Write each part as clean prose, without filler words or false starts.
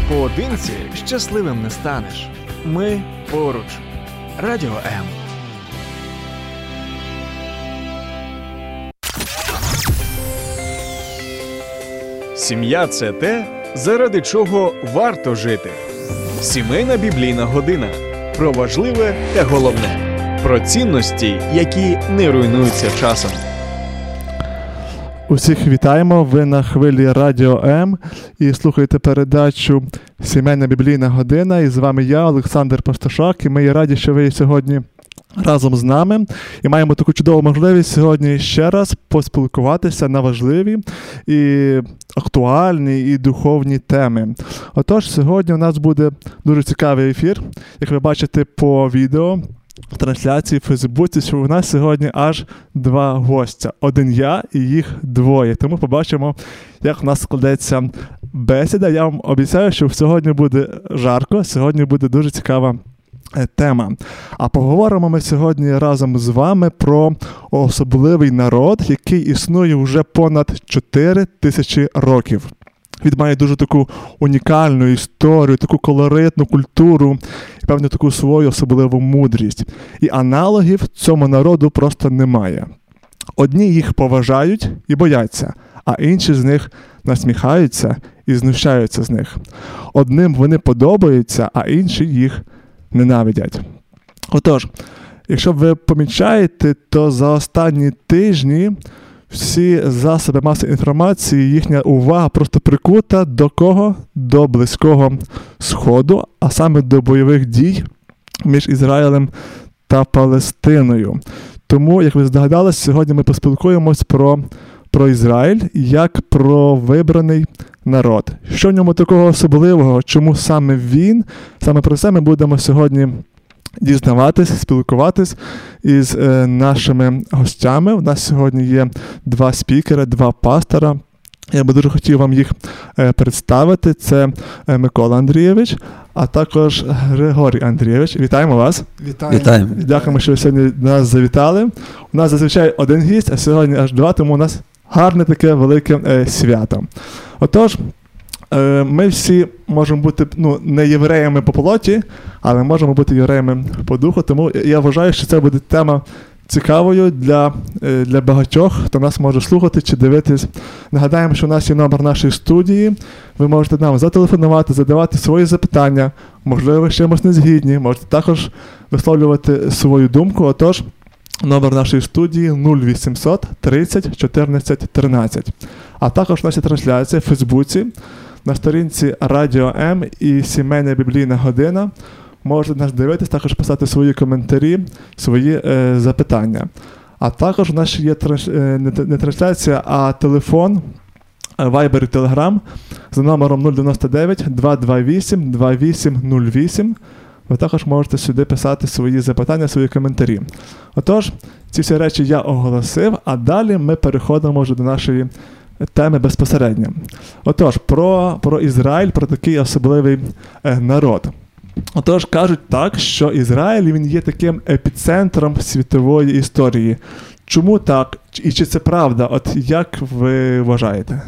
Поодинці щасливим не станеш. Ми поруч. Радіо М. Сім'я – це те, заради чого варто жити. Сімейна біблійна година. Про важливе та головне. Про цінності, які не руйнуються часом. Усіх вітаємо, ви на хвилі Радіо М і слухаєте передачу «Сімейна біблійна година». І з вами я, Олександр Пастушак, і ми є раді, що ви сьогодні разом з нами. І маємо таку чудову можливість сьогодні ще раз поспілкуватися на важливі і актуальні і духовні теми. Отож, сьогодні у нас буде дуже цікавий ефір. Як ви бачите по відео, в трансляції в Фейсбуці, що у нас сьогодні аж 2 гостя. Один я і їх 2. Тому побачимо, як у нас складеться бесіда. Я вам обіцяю, що сьогодні буде жарко, сьогодні буде дуже цікава тема. А поговоримо ми сьогодні разом з вами про особливий народ, який існує вже понад 4000 років. Він має дуже таку унікальну історію, таку колоритну культуру і, певно, таку свою особливу мудрість. І аналогів цьому народу просто немає. Одні їх поважають і бояться, а інші з них насміхаються і знущаються з них. Одним вони подобаються, а інші їх ненавидять. Отож, якщо ви помічаєте, то за останні тижні всі засоби масової інформації, їхня увага просто прикута до кого? До Близького Сходу, а саме до бойових дій між Ізраїлем та Палестиною. Тому, як ви здогадались, сьогодні ми поспілкуємось про Ізраїль як про вибраний народ. Що в ньому такого особливого? Чому саме він? Саме про це ми будемо сьогодні дізнаватись, спілкуватись із нашими гостями. У нас сьогодні є 2 спікери, 2 пастора. Я би дуже хотів вам їх представити. Це Микола Андрійович, а також Григорій Андрійович. Вітаємо вас. Вітаємо. Дякуємо, що ви сьогодні до нас завітали. У нас зазвичай 1 гість, а сьогодні аж 2, тому у нас гарне таке велике свято. Отож, ми всі можемо бути не євреями по плоті, але можемо бути євреями по духу, тому я вважаю, що це буде тема цікавою для багатьох, хто нас може слухати чи дивитись. Нагадаємо, що у нас є номер нашої студії, ви можете нам зателефонувати, задавати свої запитання, можливо, ви з чимось не згідні, можете також висловлювати свою думку. Отож, номер нашої студії 0800 30 14 13. А також наша трансляція в Фейсбуці, на сторінці Радіо М і Сімейна біблійна година. Можете нас дивитись, також писати свої коментарі, свої запитання. А також у нас є не трансляція, а телефон, Viber і Telegram за номером 099 228 2808. Ви також можете сюди писати свої запитання, свої коментарі. Отож, ці всі речі я оголосив, а далі ми переходимо вже до нашої теми безпосередньо. Отож, про Ізраїль, про такий особливий народ. Отож, кажуть так, що Ізраїль, він є таким епіцентром світової історії. Чому так? І чи це правда? От як ви вважаєте?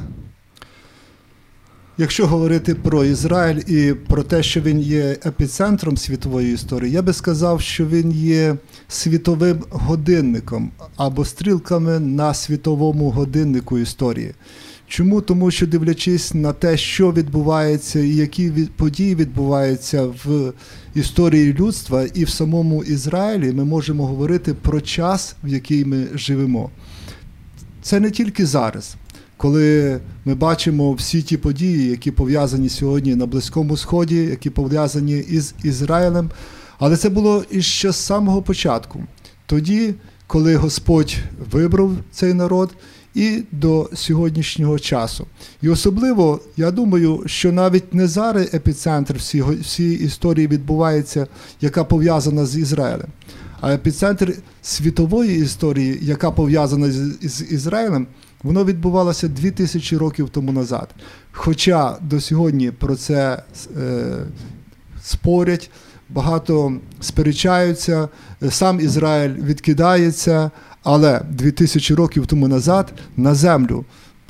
Якщо говорити про Ізраїль і про те, що він є епіцентром світової історії, я би сказав, що він є світовим годинником або стрілками на світовому годиннику історії. Чому? Тому що, дивлячись на те, що відбувається і які події відбуваються в історії людства і в самому Ізраїлі, ми можемо говорити про час, в який ми живемо. Це не тільки зараз. Коли ми бачимо всі ті події, які пов'язані сьогодні на Близькому Сході, які пов'язані із Ізраїлем, але це було іще з самого початку. Тоді, коли Господь вибрав цей народ, і до сьогоднішнього часу. І особливо, я думаю, що навіть не зараз епіцентр всієї історії відбувається, яка пов'язана з Ізраїлем, а епіцентр світової історії, яка пов'язана з Ізраїлем, воно відбувалося 2000 років тому назад. Хоча до сьогодні про це спорять, багато сперечаються, сам Ізраїль відкидається, але 2000 років тому назад на землю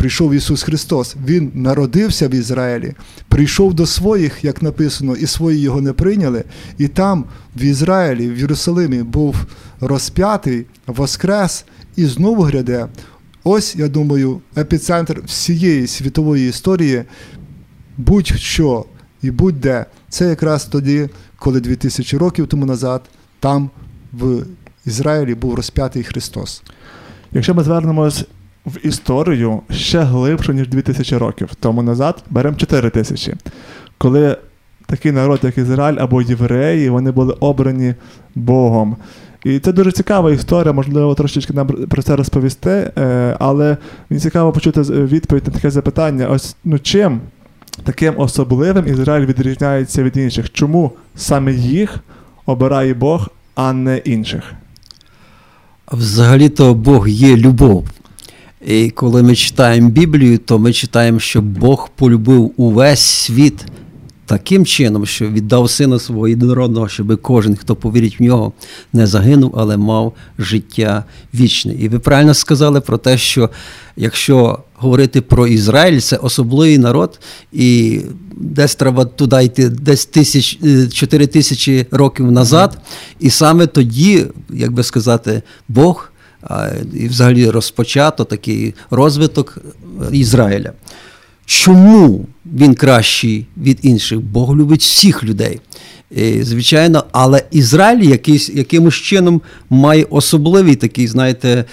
прийшов Ісус Христос. Він народився в Ізраїлі, прийшов до своїх, як написано, і свої його не прийняли. І там, в Ізраїлі, в Єрусалимі, був розп'ятий, воскрес і знову гряде. Ось, я думаю, епіцентр всієї світової історії, будь-що і будь-де. Це якраз тоді, коли 2000 років тому назад там, в Ізраїлі, був розп'ятий Христос. Якщо ми звернемось в історію ще глибше, ніж 2000 років тому назад, беремо 4000, коли такий народ, як Ізраїль або євреї, вони були обрані Богом. І це дуже цікава історія, можливо, трошечки нам про це розповісти, але мені цікаво почути відповідь на таке запитання. Ось, чим таким особливим Ізраїль відрізняється від інших? Чому саме їх обирає Бог, а не інших? Взагалі-то Бог є любов. І коли ми читаємо Біблію, то ми читаємо, що Бог полюбив увесь світ таким чином, що віддав Сина Свого єдинородного, щоб кожен, хто повірить в Нього, не загинув, але мав життя вічне. І ви правильно сказали про те, що якщо говорити про Ізраїль, це особливий народ, і десь треба туди йти, десь 4000 років назад, і саме тоді, як би сказати, Бог і взагалі розпочато такий розвиток Ізраїля. Чому він кращий від інших? Бог любить всіх людей. І, звичайно, але Ізраїль якимось чином має особливий такий, знаєте,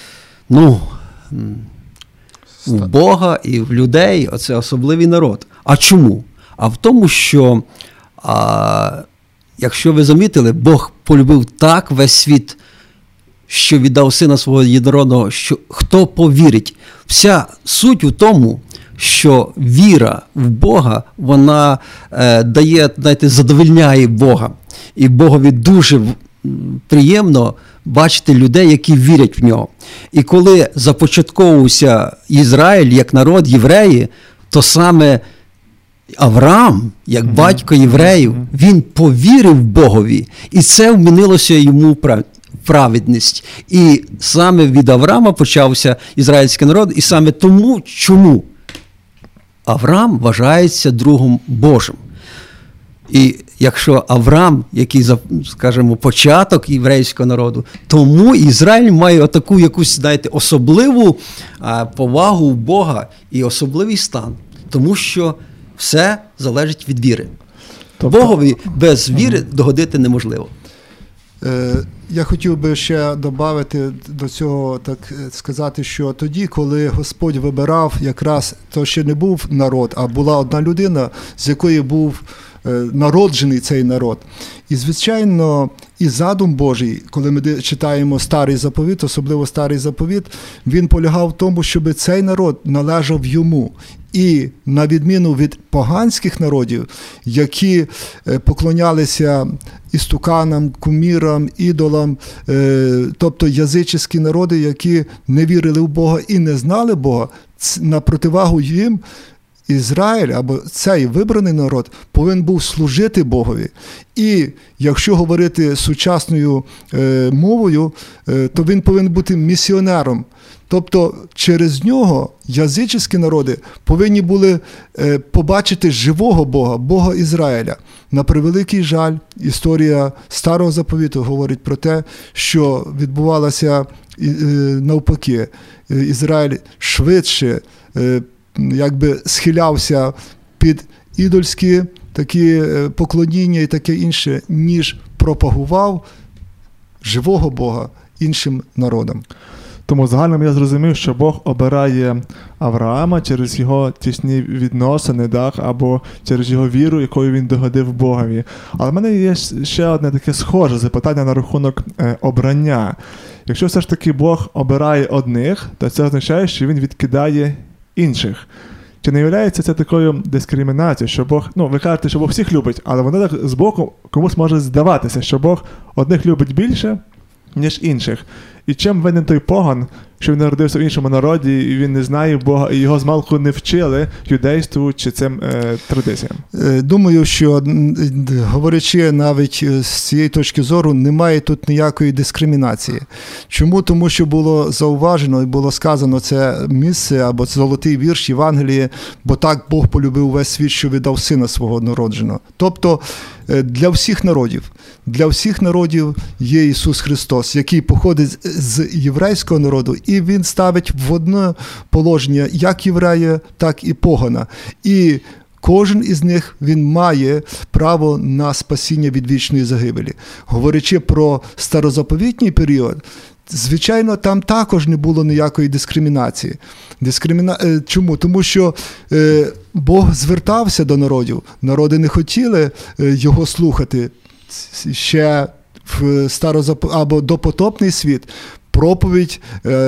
в Бога і в людей оце особливий народ. А чому? А в тому, що, якщо ви замітили, Бог полюбив так весь світ, що віддав Сина Свого єдинородного, що хто повірить. Вся суть у тому, що віра в Бога, вона дає, знаєте, задовольняє Бога. І Богові дуже приємно бачити людей, які вірять в Нього. І коли започатковувався Ізраїль як народ, євреї, то саме Авраам, як батько євреїв, він повірив Богові, і це вмінилося йому праведність. І саме від Авраама почався ізраїльський народ, і саме тому, чому Авраам вважається другом Божим. І якщо Авраам, який, скажімо, початок єврейського народу, тому Ізраїль має отаку якусь, знаєте, особливу повагу в Бога і особливий стан. Тому що все залежить від віри. Богові без віри догодити неможливо. Я хотів би ще додати до цього, так сказати, що тоді, коли Господь вибирав, якраз то ще не був народ, а була одна людина, з якої був народжений цей народ. І, звичайно, і задум Божий, коли ми читаємо Старий Заповіт, особливо Старий Заповіт, він полягав в тому, щоб цей народ належав йому. І на відміну від поганських народів, які поклонялися істуканам, кумірам, ідолам, тобто язичницькі народи, які не вірили в Бога і не знали Бога, на противагу їм Ізраїль, або цей вибраний народ, повинен був служити Богові. І якщо говорити сучасною мовою, то він повинен бути місіонером. Тобто через нього язичницькі народи повинні були побачити живого Бога, Бога Ізраїля. На превеликий жаль, історія Старого Заповіту говорить про те, що відбувалося навпаки. Ізраїль швидше якби схилявся під ідольські такі поклоніння і таке інше, ніж пропагував живого Бога іншим народам. Тому загально я зрозумів, що Бог обирає Авраама через його тісні відносини, або через його віру, якою він догодив Богові. Але в мене є ще одне таке схоже запитання на рахунок обрання. Якщо все ж таки Бог обирає одних, то це означає, що він відкидає інших. Чи не є це такою дискримінацією, що Бог, ви кажете, що Бог всіх любить, але воно так збоку комусь може здаватися, що Бог одних любить більше, ніж інших. І чим винен той поган, що він народився в іншому народі, і він не знає Бога, і його змалку не вчили юдейству чи цим традиціям? Думаю, що, говорячи навіть з цієї точки зору, немає тут ніякої дискримінації. Чому? Тому що було зауважено і було сказано це місце, або золотий вірш Євангелії, бо так Бог полюбив весь світ, що віддав Сина свого однородженого. Тобто для всіх народів є Ісус Христос, який походить з єврейського народу, і Він ставить в одне положення як єврея, так і погана. І кожен із них, він має право на спасіння від вічної загибелі. Говорячи про старозаповітній період, звичайно, там також не було ніякої дискримінації. Чому? Тому що Бог звертався до народів. Народи не хотіли його слухати. Ще в або допотопний світ проповідь,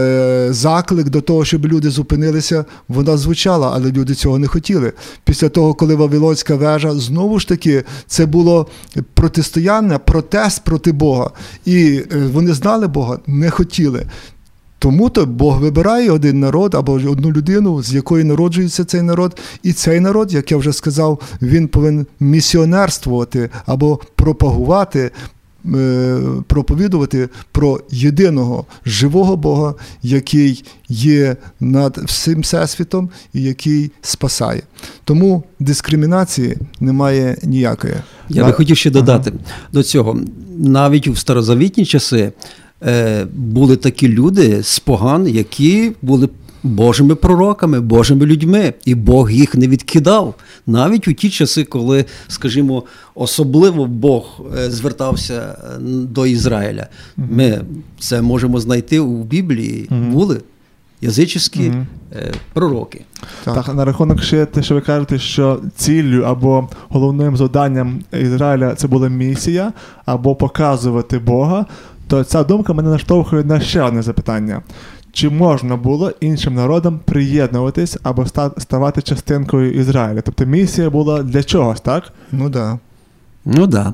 заклик до того, щоб люди зупинилися, вона звучала, але люди цього не хотіли. Після того, коли Вавилонська вежа, знову ж таки, це було протистояння, протест проти Бога. І вони знали Бога, не хотіли. Тому-то Бог вибирає один народ або одну людину, з якої народжується цей народ. І цей народ, як я вже сказав, він повинен місіонерствувати або пропагувати, проповідувати про єдиного живого Бога, який є над всім всесвітом і який спасає. Тому дискримінації немає ніякої. Я би хотів ще додати до цього. Навіть у старозавітні часи були такі люди з поган, які були Божими пророками, Божими людьми, і Бог їх не відкидав. Навіть у ті часи, коли, скажімо, особливо Бог звертався до Ізраїля. Ми це можемо знайти у Біблії. Були язичівські пророки. Так, на рахунок ще те, що ви кажете, що ціллю або головним завданням Ізраїля це була місія, або показувати Бога, то ця думка мене наштовхує на ще одне запитання. Чи можна було іншим народам приєднуватись або ставати частинкою Ізраїля? Тобто місія була для чогось, так? Ну, да. Ну, да.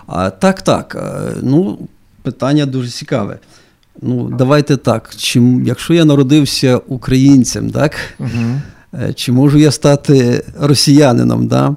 Так. Ну, питання дуже цікаве. Ну, давайте так. Якщо я народився українцем, так? Чи можу я стати росіянином, да?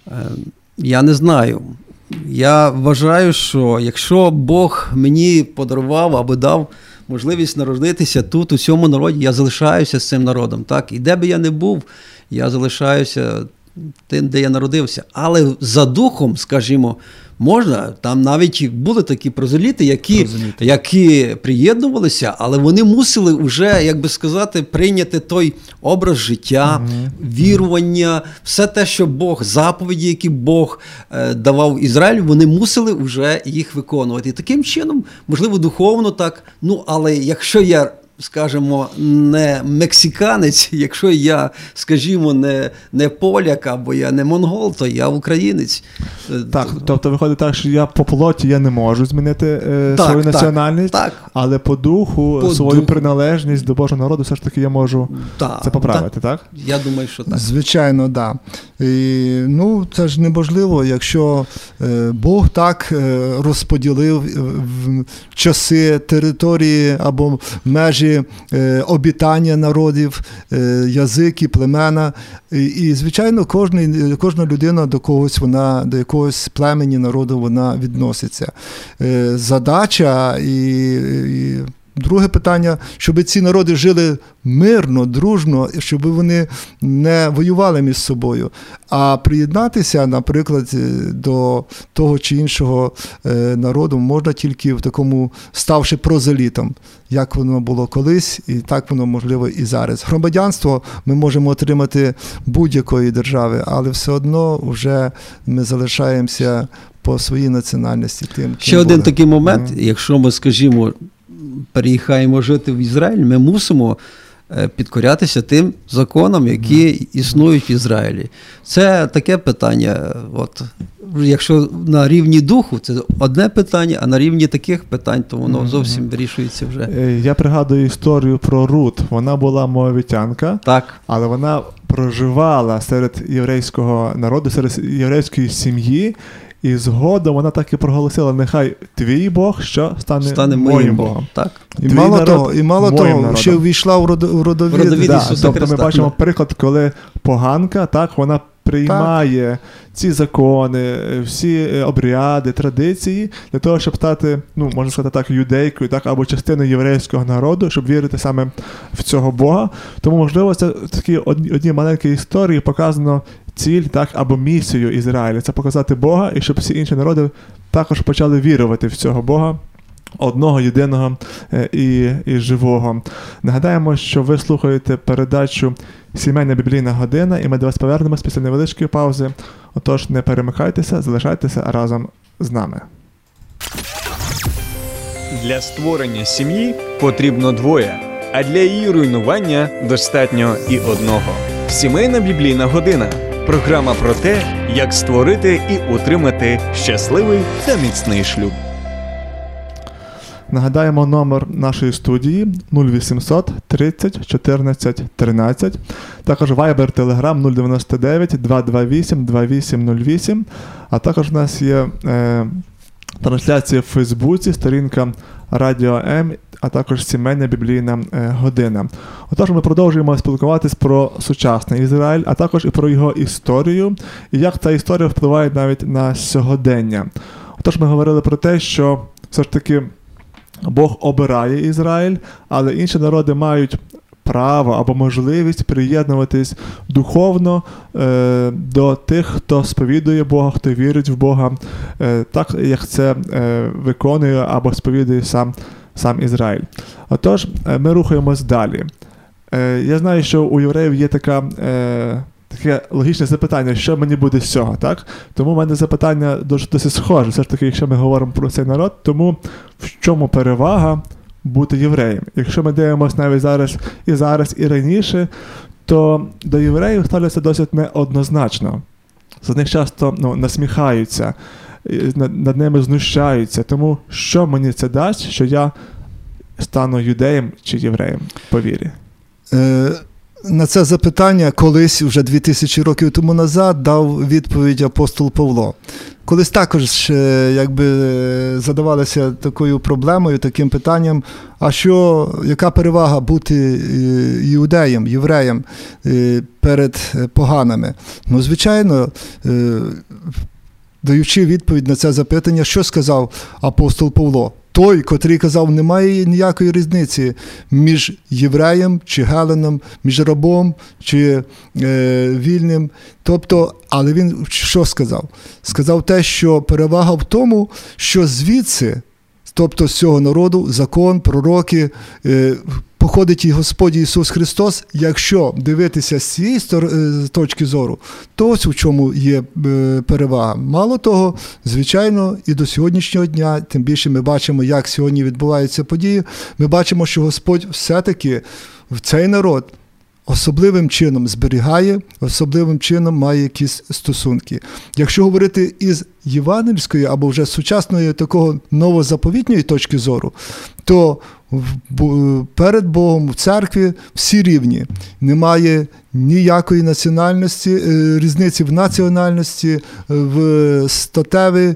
Я не знаю. Я вважаю, що якщо Бог мені подарував або дав можливість народитися тут, у цьому народі, я залишаюся з цим народом. Так? І де би я не був, я залишаюся тим, де я народився. Але за духом, скажімо, можна, там навіть були такі прозеліти, які приєднувалися, але вони мусили вже, як би сказати, прийняти той образ життя, вірування, все те, що Бог, заповіді, які Бог давав Ізраїлю, вони мусили вже їх виконувати. І таким чином, можливо, духовно так, ну, але якщо я, скажімо, не мексиканець, якщо я, скажімо, не поляк, або я не монгол, то я українець. Так, тобто виходить так, що я по плоті я не можу змінити свою національність, але по духу свою приналежність до Божого народу все ж таки я можу це поправити, так? Я думаю, що так. Звичайно, так. Ну, це ж неможливо, якщо Бог так розподілив часи, території або межі обітання народів, язики, племена. І звичайно, кожна людина до якогось племені, народу вона відноситься. Задача і друге питання, щоб ці народи жили мирно, дружно, щоб вони не воювали між собою. А приєднатися, наприклад, до того чи іншого народу можна тільки в такому, ставши прозелітом, як воно було колись, і так воно можливо і зараз. Громадянство ми можемо отримати будь-якої держави, але все одно вже ми залишаємося по своїй національності тим. Ще один такий момент, якщо ми, скажімо, переїхаємо жити в Ізраїль, ми мусимо підкорятися тим законам, які існують в Ізраїлі. Це таке питання. От, якщо на рівні духу, це одне питання, а на рівні таких питань, то воно зовсім вирішується вже. Я пригадую історію про Рут. Вона була моавитянка, Так. але вона проживала серед єврейського народу, серед єврейської сім'ї, і згодом вона так і проголосила: нехай твій Бог, що стане моїм Богом. Так. І Твій мало народ моїм того, ще народом. ввійшла в родовід. Родовід Да, Ісуса тобто Христа. ми бачимо приклад, коли поганка, так, вона приймає ці закони, всі обряди, традиції для того, щоб стати, ну, можна сказати так, юдейкою, так, або частиною єврейського народу, щоб вірити саме в цього Бога. Тому, можливо, це такі одні маленькі історії показано ціль, так, або місію Ізраїля. Це показати Бога, і щоб всі інші народи також почали вірувати в цього Бога, одного, єдиного і живого. Нагадаємо, що ви слухаєте передачу «Сімейна біблійна година», і ми до вас повернемось після невеличкої паузи. Отож, не перемикайтеся, залишайтеся разом з нами. Для створення сім'ї потрібно двоє, а для її руйнування достатньо і одного. Сімейна біблійна година – програма про те, як створити і утримати щасливий та міцний шлюб. Нагадаємо номер нашої студії 0800 30 14 13. Також Viber, Telegram 099 228 2808. А також у нас є трансляція в Фейсбуці, сторінка Радіо М, а також Сімейна біблійна година. Отож, ми продовжуємо спілкуватись про сучасний Ізраїль, а також і про його історію, і як ця історія впливає навіть на сьогодення. Отож, ми говорили про те, що все ж таки Бог обирає Ізраїль, але інші народи мають право або можливість приєднуватись духовно до тих, хто сповідує Бога, хто вірить в Бога, так як це виконує або сповідує сам Ізраїль. Отож, ми рухаємось далі. Я знаю, що у євреїв є таке логічне запитання, що мені буде з цього, так? Тому в мене запитання досить схоже, все ж таки, якщо ми говоримо про цей народ, тому в чому перевага бути євреєм? Якщо ми дивимося навіть зараз і раніше, то до євреїв ставляться досить неоднозначно. За них часто насміхаються, над ними знущаються. Тому що мені це дасть, що я стану юдеєм чи євреєм по вірі? На це запитання колись, вже 2000 років тому назад, дав відповідь апостол Павло. Колись також задавалися такою проблемою, таким питанням, а яка перевага бути іудеєм, євреєм перед поганими? Ну, звичайно, даючи відповідь на це запитання, що сказав апостол Павло? Той, котрий казав, немає ніякої різниці між євреєм чи геленом, між рабом чи вільним. Тобто, але він що сказав? Сказав те, що перевага в тому, що звідси, тобто з цього народу, закон, пророки, походить і Господь Ісус Христос. Якщо дивитися з цієї точки зору, то ось у чому є перевага. Мало того, звичайно, і до сьогоднішнього дня, тим більше ми бачимо, як сьогодні відбуваються події, ми бачимо, що Господь все-таки в цей народ особливим чином зберігає, особливим чином має якісь стосунки. Якщо говорити із євангельської або вже сучасної такого новозаповітньої точки зору, то перед Богом в церкві всі рівні. Немає ніякої національності, різниці в національності, в статеві,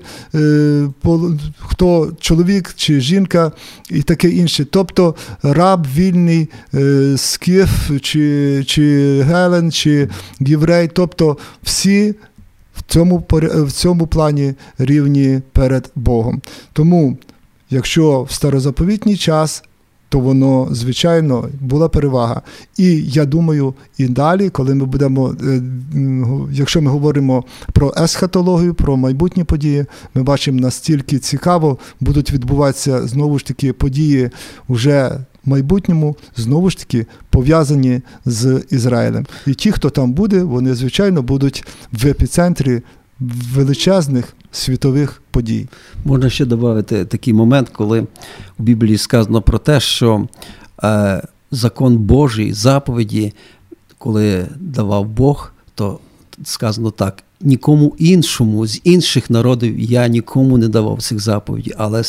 хто чоловік чи жінка і таке інше. Тобто раб, вільний, скіф, чи гелен, чи єврей, тобто всі в цьому плані рівні перед Богом. Тому, якщо в старозаповітній час, то воно, звичайно, була перевага. І я думаю, і далі, коли ми будемо, якщо ми говоримо про есхатологію, про майбутні події, ми бачимо, настільки цікаво будуть відбуватися, знову ж таки, події вже в майбутньому, знову ж таки, пов'язані з Ізраїлем. І ті, хто там буде, вони, звичайно, будуть в епіцентрі величезних світових подій. Можна ще додати такий момент, коли у Біблії сказано про те, що закон Божий, заповіді, коли давав Бог, то сказано так: нікому іншому, з інших народів я нікому не давав цих заповідей, але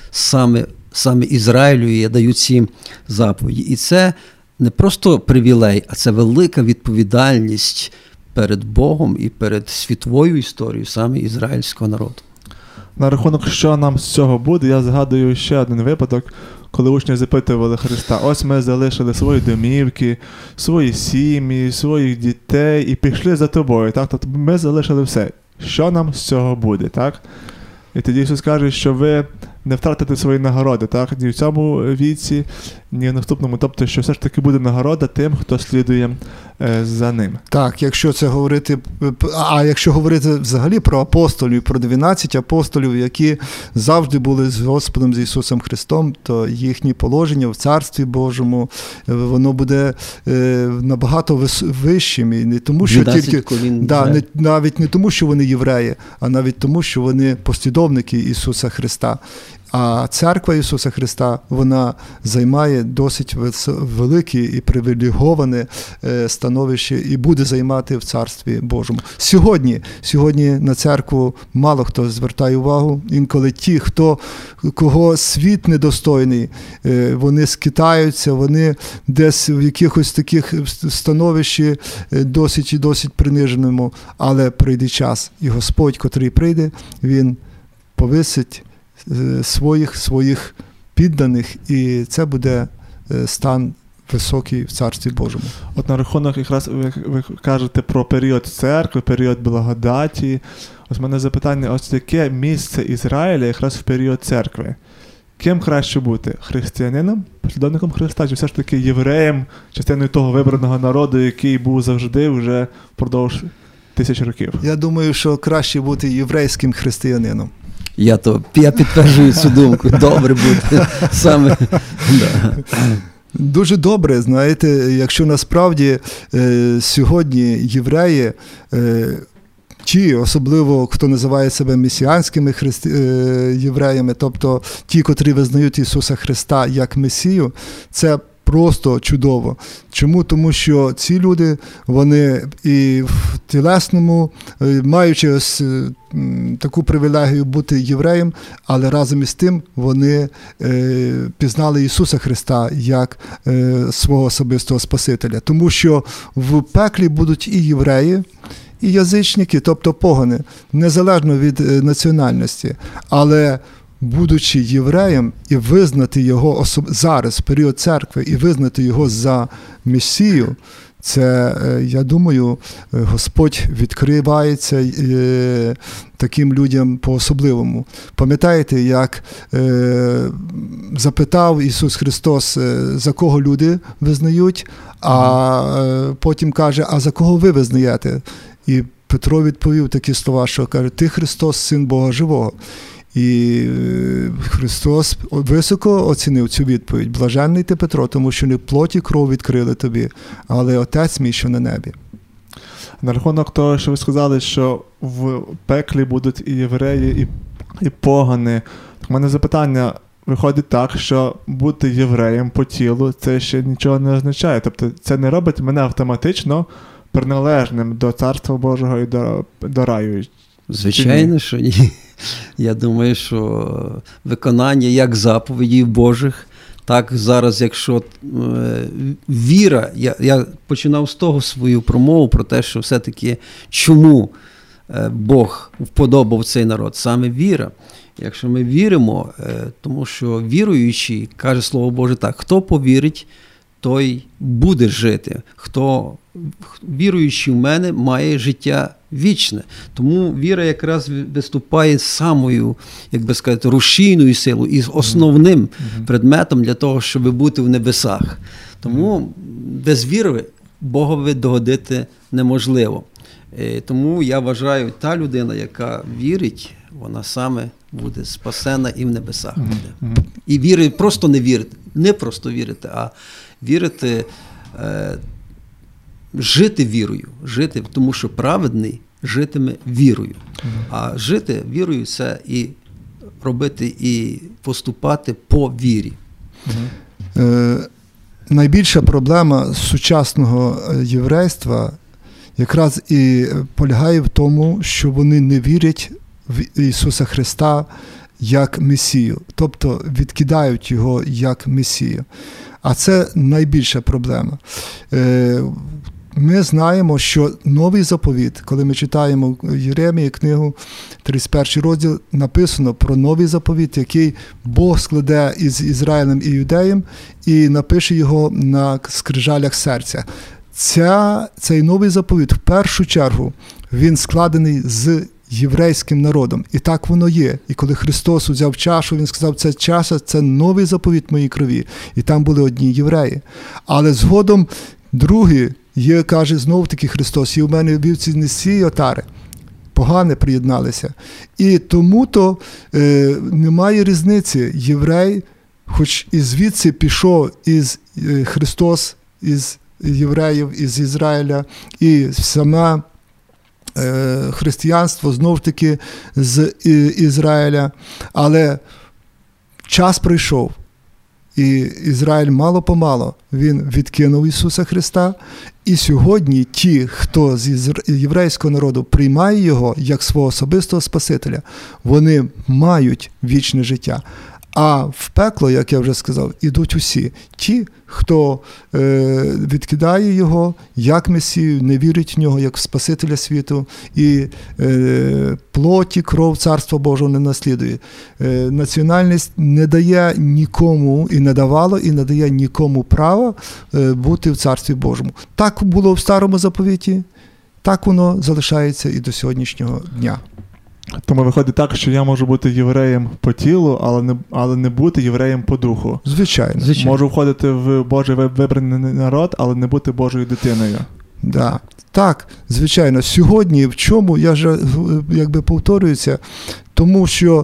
саме Ізраїлю я даю ці заповіді. І це не просто привілей, а це велика відповідальність перед Богом і перед світовою історією саме ізраїльського народу. На рахунок, що нам з цього буде, я згадую ще один випадок, коли учні запитували Христа: ось ми залишили свої домівки, свої сім'ї, своїх дітей і пішли за тобою. Так? Тобто ми залишили все. Що нам з цього буде? Так? І тоді Ісус каже, що ви не втратите свої нагороди, так? Ні в цьому віці, ні в наступному. Тобто, що все ж таки буде нагорода тим, хто слідує за ним. Так, якщо це говорити, а якщо говорити взагалі про апостолів, про 12 апостолів, які завжди були з Господом, з Ісусом Христом, то їхнє положення в Царстві Божому, воно буде набагато вищим. І не тому, що тільки, навіть не тому, що вони євреї, а навіть тому, що вони послідовники Ісуса Христа. А церква Ісуса Христа, вона займає досить велике і привілейоване становище і буде займати в Царстві Божому. Сьогодні на церкву мало хто звертає увагу. Інколи ті, кого світ недостойний, вони скитаються, вони десь в якихось таких становищі досить і досить приниженому. Але прийде час, і Господь, котрий прийде, Він повисить своїх підданих, і це буде стан високий в Царстві Божому. От на рахунок, якраз ви кажете про період церкви, період благодаті. Ось в мене запитання, ось яке місце Ізраїля якраз в період церкви? Ким краще бути? Християнином, послідовником Христа, чи все ж таки євреєм, частиною того вибраного народу, який був завжди вже впродовж 1000 років? Я думаю, що краще бути єврейським християнином. Я підтверджую цю думку. Добре бути саме. Дуже добре, знаєте, якщо насправді сьогодні євреї, ті, особливо, хто називає себе месіанськими євреями, тобто ті, котрі визнають Ісуса Христа як Месію, це просто чудово. Чому? Тому що ці люди, вони і в тілесному, маючи ось таку привілегію бути євреєм, але разом із тим вони пізнали Ісуса Христа як свого особистого Спасителя. Тому що в пеклі будуть і євреї, і язичники, тобто погани, незалежно від національності. Але будучи євреєм і визнати його зараз, в період церкви, і визнати його за Месію, це, я думаю, Господь відкривається таким людям по-особливому. Пам'ятаєте, як запитав Ісус Христос, за кого люди визнають, а потім каже, а за кого ви визнаєте? І Петро відповів такі слова, що каже, ти Христос, Син Бога Живого. І Христос високо оцінив цю відповідь. Блаженний ти, Петро, тому що не плоть і кров відкрили тобі, але Отець мій, що на небі. На рахунок того, що ви сказали, що в пеклі будуть і євреї, і погани. У мене запитання, виходить так, що бути євреєм по тілу, це ще нічого не означає. Тобто це не робить мене автоматично приналежним до Царства Божого і до раю. Звичайно, що ні. Я думаю, що виконання як заповідей Божих, так зараз, якщо віра, я починав з того свою промову про те, що все-таки чому Бог вподобав цей народ, саме віра. Якщо ми віримо, тому що віруючий, каже Слово Боже так, хто повірить, той буде жити. Хто віруючий в мене, має життя вічне. Тому віра якраз виступає самою, як би сказати, рушійною силою і основним предметом для того, щоб бути в небесах. Тому без віри Богові догодити неможливо. Тому я вважаю, та людина, яка вірить, вона саме буде спасена і в небесах буде. І вірити, просто не вірити, не просто вірити, а вірити, жити вірою, жити, тому що праведний житиме вірою. А жити вірою – це і робити, і поступати по вірі. Найбільша проблема сучасного єврейства, якраз і полягає в тому, що вони не вірять в Ісуса Христа як Месію, тобто відкидають Його як Месію. А це найбільша проблема. Ми знаємо, що новий заповіт, коли ми читаємо Єремії книгу, 31 розділ, написано про новий заповіт, який Бог складе із Ізраїлем і Юдеєм і напише його на скрижалях серця. Цей новий заповіт, в першу чергу, він складений з єврейським народом. І так воно є. І коли Христос взяв чашу, Він сказав, це чаша, це новий заповіт моїй крові. І там були одні євреї. Але згодом другі є, каже, знов-таки Христос, і у мене вівці не сі отари. Погане приєдналися. І тому-то немає різниці. Єврей, хоч і звідси пішов Христос із євреїв, із Ізраїля, і саме християнство знов-таки з Ізраїля. Але час прийшов. І Ізраїль мало-помало, він відкинув Ісуса Христа. І сьогодні ті, хто з єврейського народу приймає Його як свого особистого Спасителя, вони мають вічне життя. А в пекло, як я вже сказав, ідуть усі. Ті, хто відкидає Його як Месію, не вірить в Нього як в Спасителя світу, і плоті, кров Царства Божого не наслідує. Національність не дає нікому, і не давало, і не дає нікому права бути в Царстві Божому. Так було в Старому заповіті, так воно залишається і до сьогоднішнього дня. Тому виходить так, що я можу бути євреєм по тілу, але не бути євреєм по духу. Звичайно. Можу входити в Божий вибраний народ, але не бути Божою дитиною. Да. Так, звичайно. Сьогодні в чому, я ж якби повторююся, тому що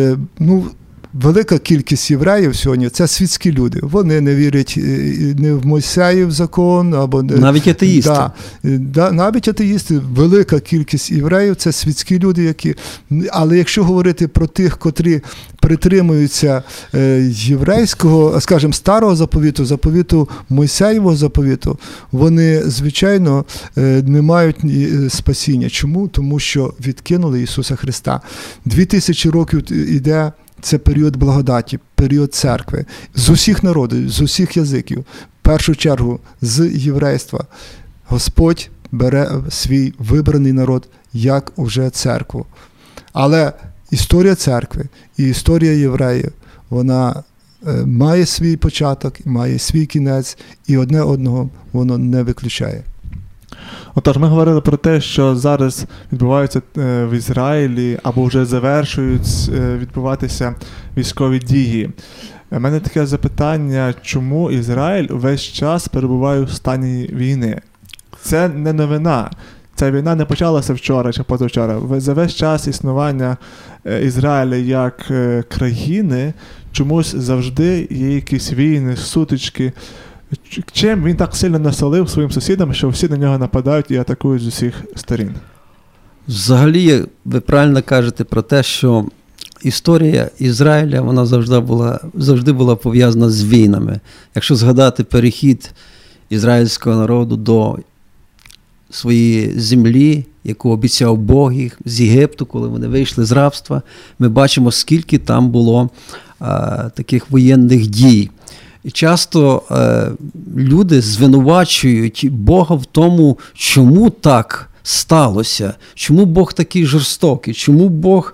велика кількість євреїв сьогодні – це світські люди. Вони не вірять не в Мойсеїв закон, або навіть атеїсти. Навіть атеїсти. Велика кількість євреїв – це світські люди, які… Але якщо говорити про тих, котрі притримуються єврейського, скажімо, старого заповіту Мойсеєвого заповіту, вони, звичайно, не мають спасіння. Чому? Тому що відкинули Ісуса Христа. 2000 років іде. Це період благодаті, період церкви. З усіх народів, з усіх язиків, в першу чергу з єврейства, Господь бере свій вибраний народ як уже церкву. Але історія церкви і історія євреїв, вона має свій початок, має свій кінець, і одне одного воно не виключає. Отож, ми говорили про те, що зараз відбуваються в Ізраїлі або вже завершують відбуватися військові дії. У мене таке запитання, чому Ізраїль весь час перебуває в стані війни? Це не новина. Ця війна не почалася вчора чи позавчора. За весь час існування Ізраїля як країни чомусь завжди є якісь війни, сутички. Чим він так сильно насолив своїм сусідам, що всі на нього нападають і атакують з усіх сторін? Взагалі, ви правильно кажете про те, що історія Ізраїля, вона завжди була пов'язана з війнами. Якщо згадати перехід ізраїльського народу до своєї землі, яку обіцяв Бог їх, з Єгипту, коли вони вийшли з рабства, ми бачимо, скільки там було таких воєнних дій. І часто люди звинувачують Бога в тому, чому так сталося, чому Бог такий жорстокий, чому Бог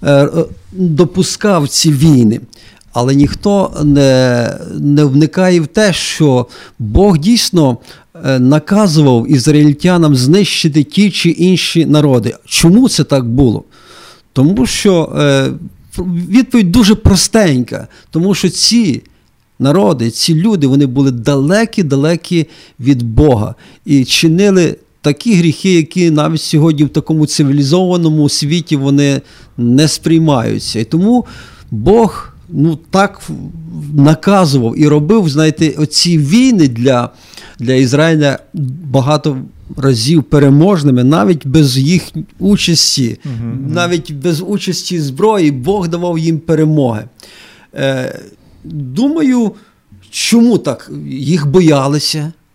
допускав ці війни. Але ніхто не вникає в те, що Бог дійсно наказував ізраїльтянам знищити ті чи інші народи. Чому це так було? Тому що відповідь дуже простенька. Тому що ці народи, ці люди, вони були далекі від Бога і чинили такі гріхи, які навіть сьогодні в такому цивілізованому світі вони не сприймаються. І тому Бог так наказував і робив, знаєте, оці війни для Ізраїля багато разів переможними, навіть без їх участі, навіть без участі зброї Бог давав їм перемоги. Думаю, чому так? Їх боялися.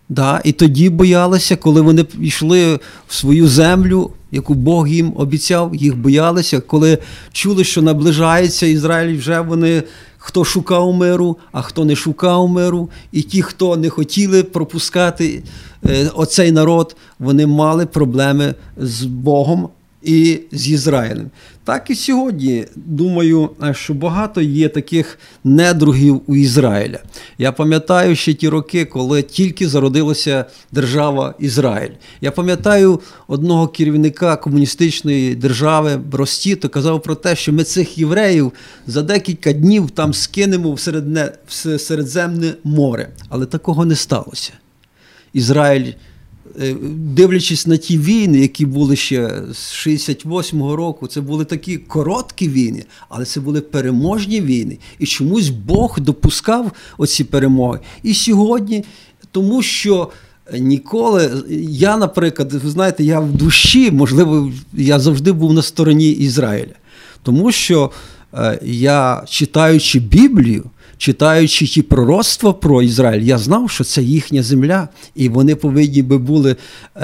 Да, і тоді боялися, коли вони йшли в свою землю, яку Бог їм обіцяв, їх боялися, коли чули, що наближається Ізраїль, вже вони, хто шукав миру, а хто не шукав миру, і ті, хто не хотіли пропускати оцей народ, вони мали проблеми з Богом і з Ізраїлем. Так і сьогодні, думаю, що багато є таких недругів у Ізраїля. Я пам'ятаю ще ті роки, коли тільки зародилася держава Ізраїль. Я пам'ятаю одного керівника комуністичної держави Бростіто казав про те, що ми цих євреїв за декілька днів там скинемо в Середземне море. Але такого не сталося. Ізраїль, дивлячись на ті війни, які були ще з 68-го року, це були такі короткі війни, але це були переможні війни. І чомусь Бог допускав оці перемоги. І сьогодні, тому що ніколи, я, наприклад, ви знаєте, я в душі, можливо, я завжди був на стороні Ізраїля. Тому що я, читаючи Біблію, читаючи ті пророцтва про Ізраїль, я знав, що це їхня земля, і вони повинні би були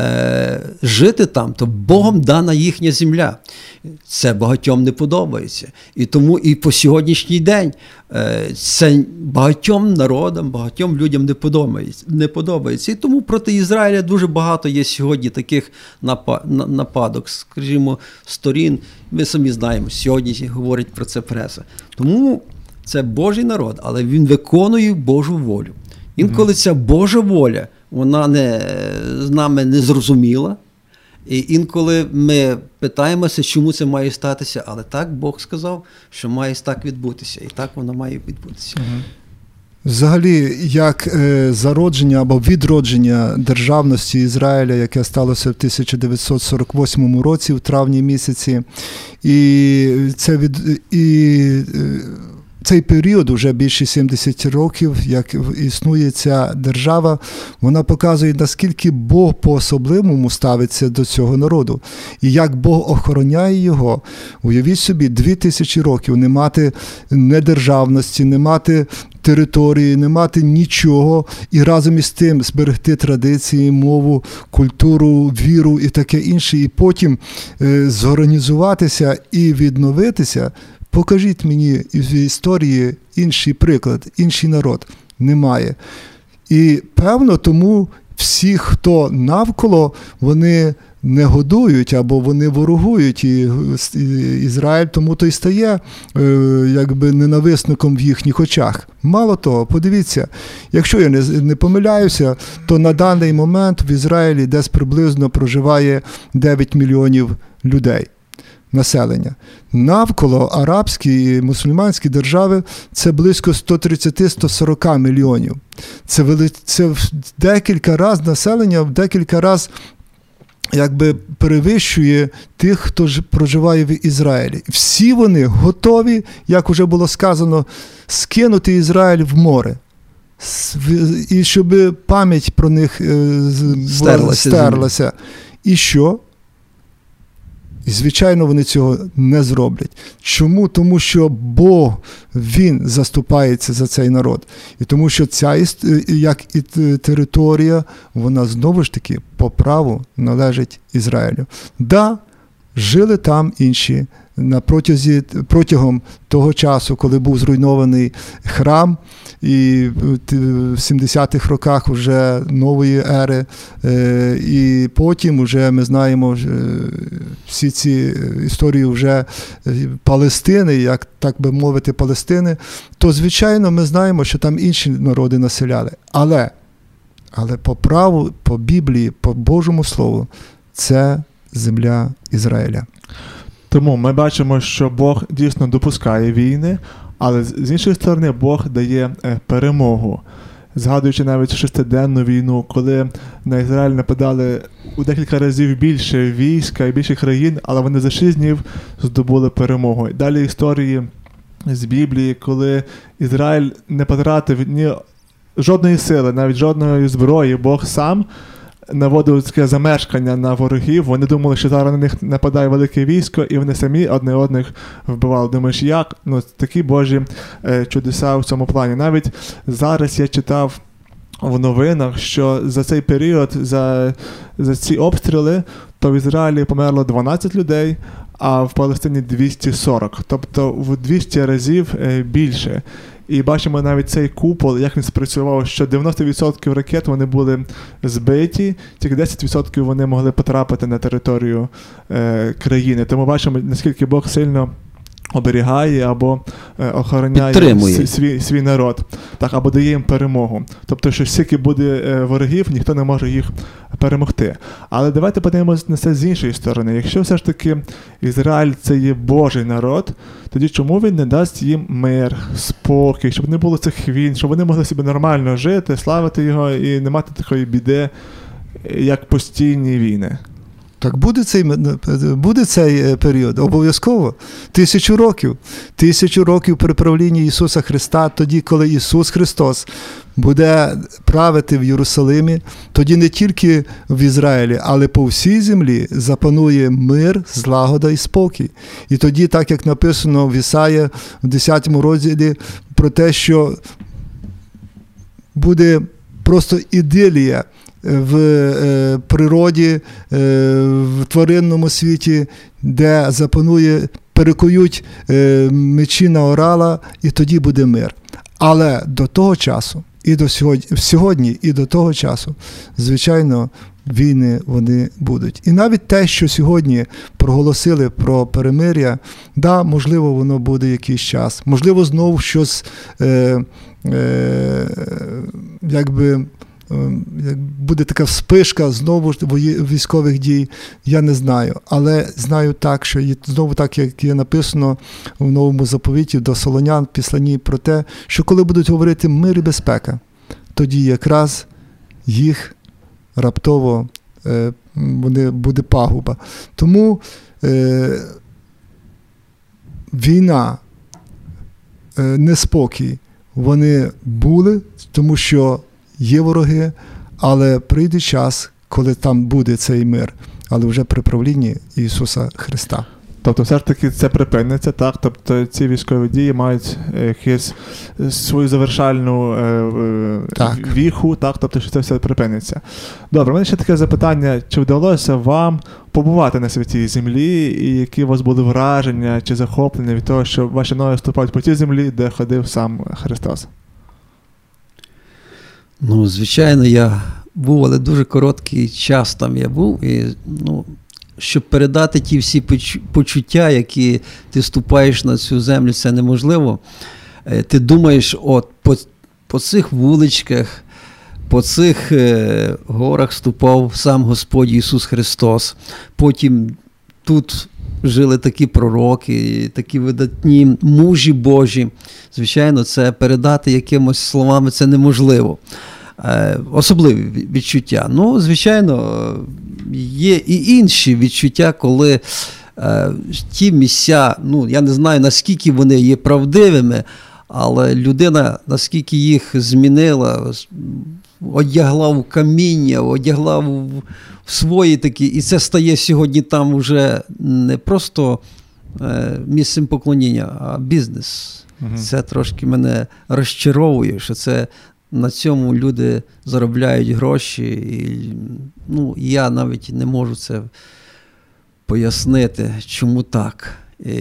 жити там, то Богом дана їхня земля. Це багатьом не подобається. І тому і по сьогоднішній день це багатьом народам, багатьом людям не подобається. І тому проти Ізраїля дуже багато є сьогодні таких нападок, скажімо, сторін. Ми самі знаємо, сьогодні говорить про це преса. Тому це Божий народ, але він виконує Божу волю. Інколи ця Божа воля, вона з нами не зрозуміла. І інколи ми питаємося, чому це має статися, але так Бог сказав, що має так відбутися. І так воно має відбутися. Взагалі, як зародження або відродження державності Ізраїля, яке сталося в 1948 році, в травні місяці, цей період, уже більше 70 років, як існує ця держава, вона показує, наскільки Бог по-особливому ставиться до цього народу. І як Бог охороняє його. Уявіть собі, 2000 років не мати недержавності, не мати території, не мати нічого, і разом із тим зберегти традиції, мову, культуру, віру і таке інше, і потім зорганізуватися і відновитися. Покажіть мені в історії інший приклад, інший народ. Немає. І певно, тому всі, хто навколо, вони не годують або вони ворогують. І Ізраїль тому то й стає якби ненависником в їхніх очах. Мало того, подивіться, якщо я не помиляюся, то на даний момент в Ізраїлі десь приблизно проживає 9 мільйонів людей. Населення. Навколо арабські і мусульманські держави це близько 130-140 мільйонів. Це в декілька разів населення, в декілька разів якби перевищує тих, хто проживає в Ізраїлі. Всі вони готові, як вже було сказано, скинути Ізраїль в море. І щоб пам'ять про них стерлася. І що? І, звичайно, вони цього не зроблять. Чому? Тому що Бог, Він заступається за цей народ. І тому що ця, як і територія, вона знову ж таки по праву належить Ізраїлю. Да, жили там інші. Протягом того часу, коли був зруйнований храм, і в 70-х роках вже нової ери, і потім вже ми знаємо всі ці історії вже Палестини, як так би мовити, Палестини, то, звичайно, ми знаємо, що там інші народи населяли. Але по праву, по Біблії, по Божому Слову, це земля Ізраїля. Тому ми бачимо, що Бог дійсно допускає війни, але з іншої сторони Бог дає перемогу. Згадуючи навіть шестиденну війну, коли на Ізраїль нападали у декілька разів більше війська і більше країн, але вони за 6 днів здобули перемогу. Далі історії з Біблії, коли Ізраїль не потратив жодної сили, навіть жодної зброї, Бог сам наводив таке замешкання на ворогів. Вони думали, що зараз на них нападає велике військо, і вони самі одне одних вбивали. Думаєш, як? Такі Божі чудеса в цьому плані. Навіть зараз я читав в новинах, що за цей період, за ці обстріли, то в Ізраїлі померло 12 людей, а в Палестині 240. Тобто в 200 разів більше. І бачимо навіть цей купол, як він спрацював, що 90% ракет вони були збиті, тільки 10% вони могли потрапити на територію країни. Тому бачимо, наскільки Бог сильно оберігає або охороняє свій народ, так, або дає їм перемогу. Тобто, що стільки буде ворогів, ніхто не може їх перемогти. Але давайте подивимося на це з іншої сторони. Якщо все ж таки Ізраїль – це є Божий народ, тоді чому він не дасть їм мир, спокій, щоб не було цих війн, щоб вони могли собі нормально жити, славити його і не мати такої біди, як постійні війни? Так буде цей період, обов'язково. 1000 років. 1000 років при правлінні Ісуса Христа, тоді, коли Ісус Христос буде правити в Єрусалимі, тоді не тільки в Ізраїлі, але по всій землі запанує мир, злагода і спокій. І тоді, так як написано в Ісаї в 10 розділі, про те, що буде просто ідилія в природі, в тваринному світі, де запанує, перекують мечі на орала, і тоді буде мир. Але до того часу, і до сьогодні, і до того часу, звичайно, війни вони будуть. І навіть те, що сьогодні проголосили про перемир'я, да, можливо, воно буде якийсь час. Можливо, знову щось, буде така вспишка знову військових дій, я не знаю. Але знаю так, що знову так, як є написано в Новому заповіті до Солонян, післанні про те, що коли будуть говорити мир і безпека, тоді якраз їх раптово буде пагуба. Тому війна, неспокій, вони були, тому що є вороги, але прийде час, коли там буде цей мир, але вже при правлінні Ісуса Христа. Тобто все ж таки це припиниться, так? Тобто ці військові дії мають якусь свою завершальну віху, так? Тобто що це все припиниться. Добре, у мене ще таке запитання, чи вдалося вам побувати на святій землі, і які у вас були враження чи захоплення від того, що ваші ноги ступають по тій землі, де ходив сам Христос? Ну, звичайно, я був, але дуже короткий час там я був, і, щоб передати ті всі почуття, які ти ступаєш на цю землю, це неможливо. Ти думаєш, по цих вуличках, по цих горах ступав сам Господь Ісус Христос. Потім тут жили такі пророки, такі видатні мужі Божі. Звичайно, це передати якимось словами це неможливо. Особливі відчуття. Звичайно, є і інші відчуття, коли ті місця, я не знаю, наскільки вони є правдивими, але людина, наскільки їх змінила, одягла в каміння, одягла в свої такі, і це стає сьогодні там вже не просто місцем поклоніння, а бізнес. Це трошки мене розчаровує, що це на цьому люди заробляють гроші, і я навіть не можу це пояснити, чому так.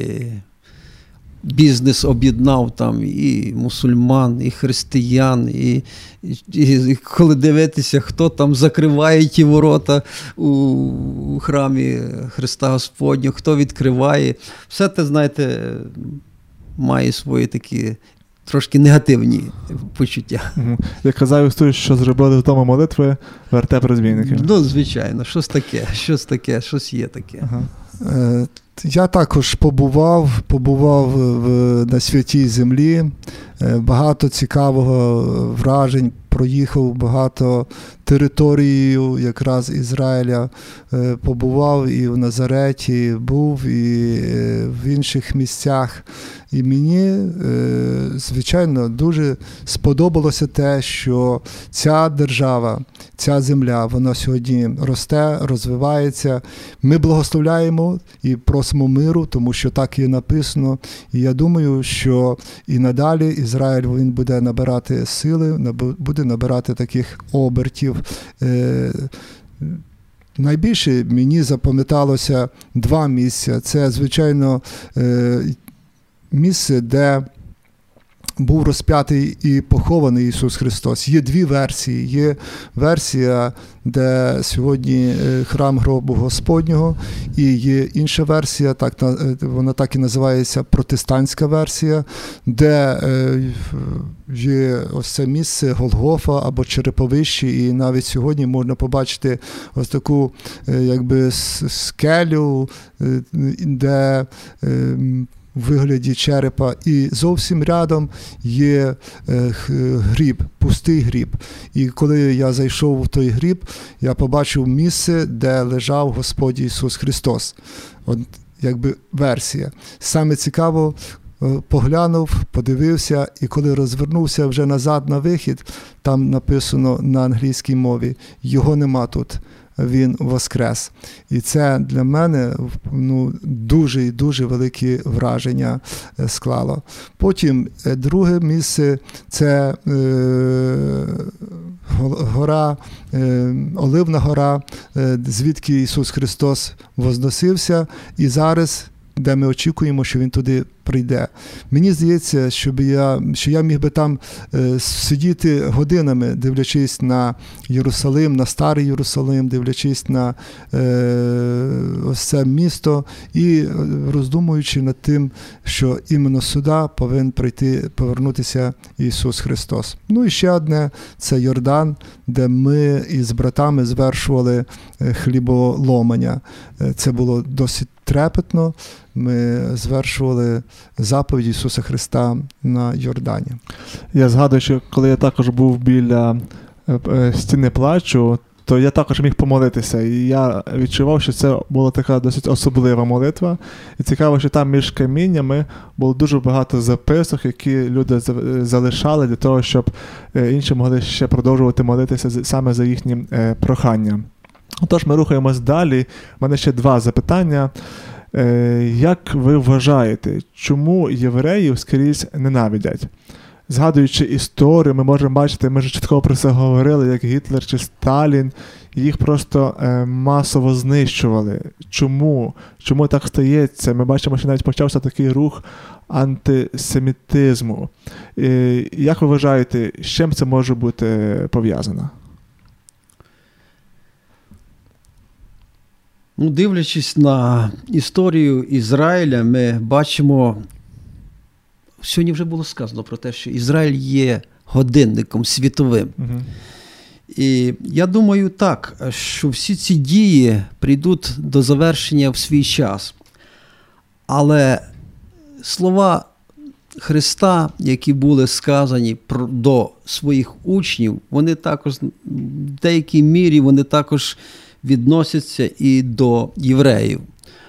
Бізнес об'єднав там і мусульман, і християн, і коли дивитися, хто там закриває ті ворота у храмі Христа Господнього, хто відкриває. Все те, знаєте, має свої такі трошки негативні почуття. Як казав Ісус, що зробили в тому молитви, вертеп розбійників. Звичайно, щось є таке. Я також побував на святій землі, багато цікавого вражень, проїхав багато територією якраз Ізраїля, побував і в Назареті, був і в інших місцях. І мені, звичайно, дуже сподобалося те, що ця держава, ця земля, вона сьогодні росте, розвивається. Ми благословляємо і просимо миру, тому що так і написано. І я думаю, що і надалі Ізраїль він буде набирати сили, буде набирати таких обертів. Найбільше мені запам'яталося 2 місця. Це, звичайно, місце, де був розп'ятий і похований Ісус Христос. Є 2 версії. Є версія, де сьогодні храм гробу Господнього, і є інша версія, вона так і називається протестантська версія, де є ось це місце Голгофа або Череповище, і навіть сьогодні можна побачити ось таку якби скелю, де в вигляді черепа, і зовсім рядом є гріб, пустий гріб. І коли я зайшов в той гріб, я побачив місце, де лежав Господь Ісус Христос. От якби версія. Саме цікаво, поглянув, подивився, і коли розвернувся вже назад на вихід, там написано на англійській мові: «Його нема тут, він воскрес». І це для мене дуже і дуже велике враження склало. Потім друге місце – це гора, Оливна гора, звідки Ісус Христос возносився, і зараз, де ми очікуємо, що Він туди прийде. Мені здається, що я міг би там сидіти годинами, дивлячись на Єрусалим, на Старий Єрусалим, дивлячись на ось це місто і роздумуючи над тим, що іменно сюди повинен повернутися Ісус Христос. Ну і ще одне – це Йордан, де ми із братами звершували хліболомання. Це було досить трепетно. Ми звершували заповідь Ісуса Христа на Йордані. Я згадую, що коли я також був біля стіни плачу, то я також міг помолитися. І я відчував, що це була така досить особлива молитва. І цікаво, що там між каміннями було дуже багато записок, які люди залишали для того, щоб інші могли ще продовжувати молитися саме за їхні прохання. Отож, ми рухаємось далі. У мене ще 2 запитання. Як ви вважаєте, чому євреїв скрізь ненавидять? Згадуючи історію, ми можемо бачити, ми вже чітко про це говорили, як Гітлер чи Сталін, їх просто масово знищували. Чому? Чому так стається? Ми бачимо, що навіть почався такий рух антисемітизму. Як ви вважаєте, з чим це може бути пов'язано? Дивлячись на історію Ізраїля, ми бачимо, сьогодні вже було сказано про те, що Ізраїль є годинником світовим. Угу. І я думаю так, що всі ці дії прийдуть до завершення в свій час. Але слова Христа, які були сказані до своїх учнів, вони також в деякій мірі вони також відносяться і до євреїв.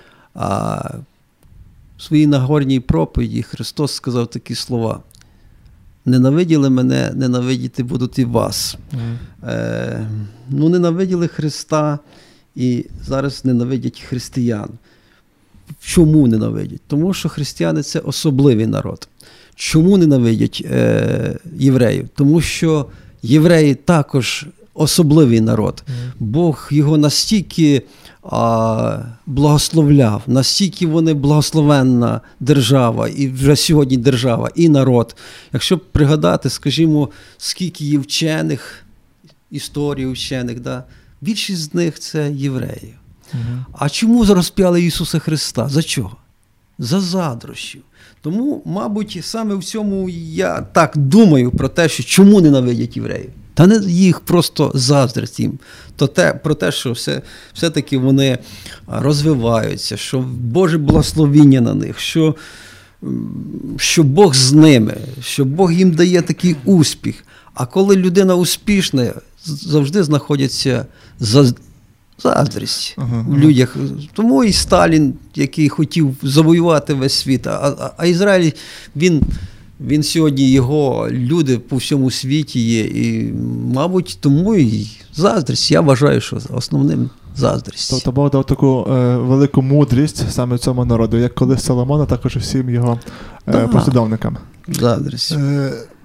В своїй Нагорній проповіді Христос сказав такі слова: «Ненавиділи мене, ненавидіти будуть і вас». Ненавиділи Христа і зараз ненавидять християн. Чому ненавидять? Тому що християни – це особливий народ. Чому ненавидять євреїв? Тому що євреї також особливий народ. Бог його настільки благословляв, настільки вони благословенна держава, і вже сьогодні держава, і народ. Якщо пригадати, скажімо, скільки є вчених, історій вчених, більшість з них – це євреї. А чому розп'яли Ісуса Христа? За чого? За заздрощів. Тому, мабуть, саме в цьому я так думаю про те, що чому ненавидять євреїв. Та не їх просто заздрість їм. Про те, що все-таки вони розвиваються, що Боже благословіння на них, що Бог з ними, що Бог їм дає такий успіх. А коли людина успішна, завжди знаходиться заздрість в людях. Тому і Сталін, який хотів завоювати весь світ, а Ізраїль, він сьогодні, його люди по всьому світі є, і, мабуть, тому і заздрість. Я вважаю, що основним заздрість. Тобто Бог дав таку велику мудрість саме цьому народу, як колись Соломона, також всім його послідовникам. Заздрість.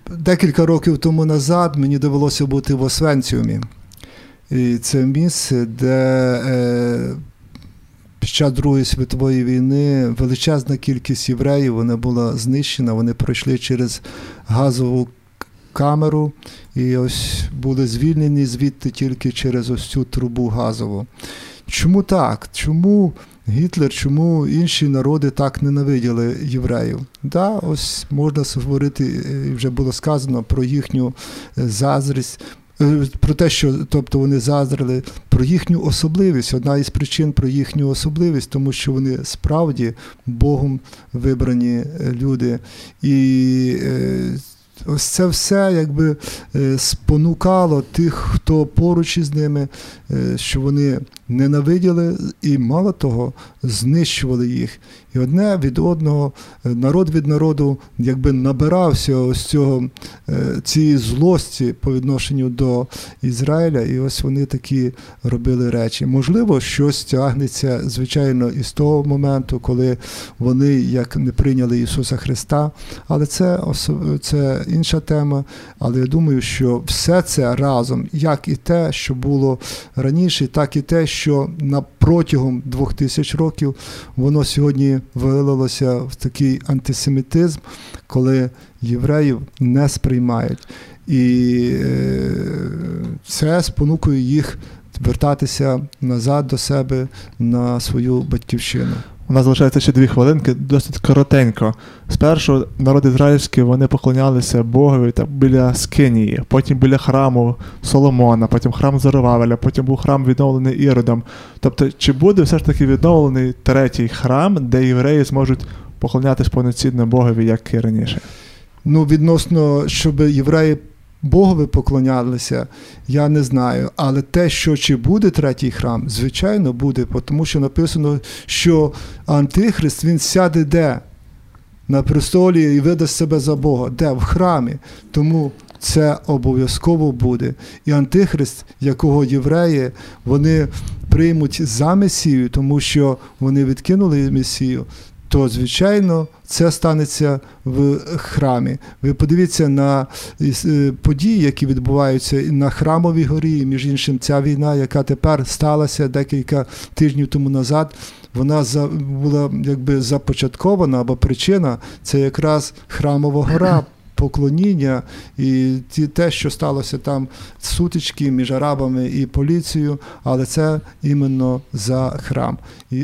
Декілька років тому назад мені довелося бути в Освенціумі. І це місце, де під час Другої світової війни величезна кількість євреїв, вона була знищена, вони пройшли через газову камеру і ось були звільнені звідти тільки через ось цю трубу газову. Чому так? Чому Гітлер, чому інші народи так ненавиділи євреїв? Да, ось можна говорити, вже було сказано про їхню заздрість, про те, що тобто вони заздрили, про їхню особливість. Одна із причин про їхню особливість, тому що вони справді Богом вибрані люди. І ось це все якби спонукало тих, хто поруч із ними, що вони ненавиділи і, мало того, знищували їх. І одне від одного, народ від народу якби набирався ось цієї злості по відношенню до Ізраїля, і ось вони такі робили речі. Можливо, щось тягнеться, звичайно, із того моменту, коли вони як не прийняли Ісуса Христа, але це інша тема. Але я думаю, що все це разом, як і те, що було раніше, так і те, що протягом 2000 років воно сьогодні вилилося в такий антисемітизм, коли євреїв не сприймають. І це спонукує їх вертатися назад до себе на свою батьківщину. У нас залишається ще 2 хвилинки, досить коротенько. Спершу народ ізраїльський, вони поклонялися Богові біля Скинії, потім біля храму Соломона, потім храм Зоровавеля, потім був храм відновлений Іродом. Тобто, чи буде все ж таки відновлений 3-й храм, де євреї зможуть поклонятися повноцінно Богові, як і раніше? Відносно, щоб євреї Богові поклонялися, я не знаю. Але те, що чи буде 3-й храм, звичайно буде, тому що написано, що Антихрист, він сяде де? На престолі і видасть себе за Бога. Де? В храмі. Тому це обов'язково буде. І Антихрист, якого євреї, вони приймуть за Месію, тому що вони відкинули Месію, то, звичайно, це станеться в храмі. Ви подивіться на події, які відбуваються на Храмовій горі, і, між іншим, ця війна, яка тепер сталася декілька тижнів тому назад, вона була якби започаткована, або причина – це якраз Храмова гора, поклоніння і те, що сталося там, сутички між арабами і поліцією, але це іменно за храм,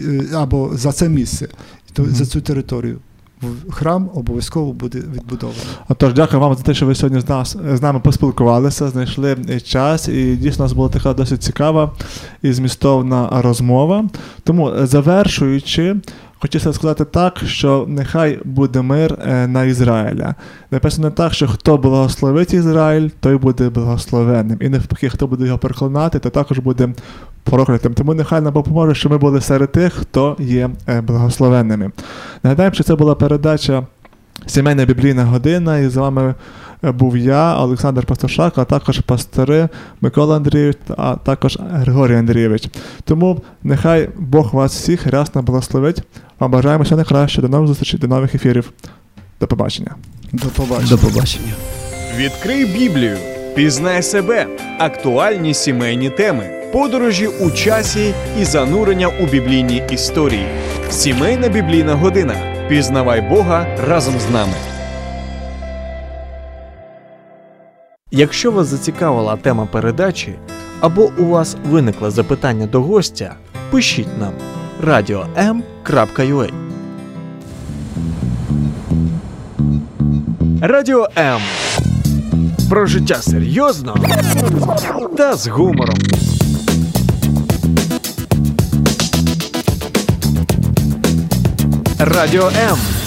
або за це місце, за цю територію. Храм обов'язково буде відбудований. Отож, дякую вам за те, що ви сьогодні з нами поспілкувалися, знайшли час, і дійсно у нас була така досить цікава і змістовна розмова. Тому, завершуючи, хотілося сказати так, що нехай буде мир на Ізраїля. Написано так, що хто благословить Ізраїль, той буде благословенним. І навпаки, хто буде його перекладати, то також буде проклятим. Тому нехай нам допоможе, що ми були серед тих, хто є благословенними. Нагадаємо, що це була передача «Сімейна біблійна година», і з вами був я, Олександр Пастушак, а також пастори Микола Андрійович, а також Григорій Андрійович. Тому нехай Бог вас всіх рясно благословить. Вам бажаємо всього найкраще. До нових зустрічей, до нових ефірів. До побачення. До побачення. До побачення. Відкрий Біблію, пізнай себе, актуальні сімейні теми, подорожі у часі і занурення у біблійні історії. Сімейна біблійна година. Пізнавай Бога разом з нами. Якщо вас зацікавила тема передачі, або у вас виникло запитання до гостя, пишіть нам radio.m.ua. Радіо М. Про життя серйозно та з гумором. Радіо М.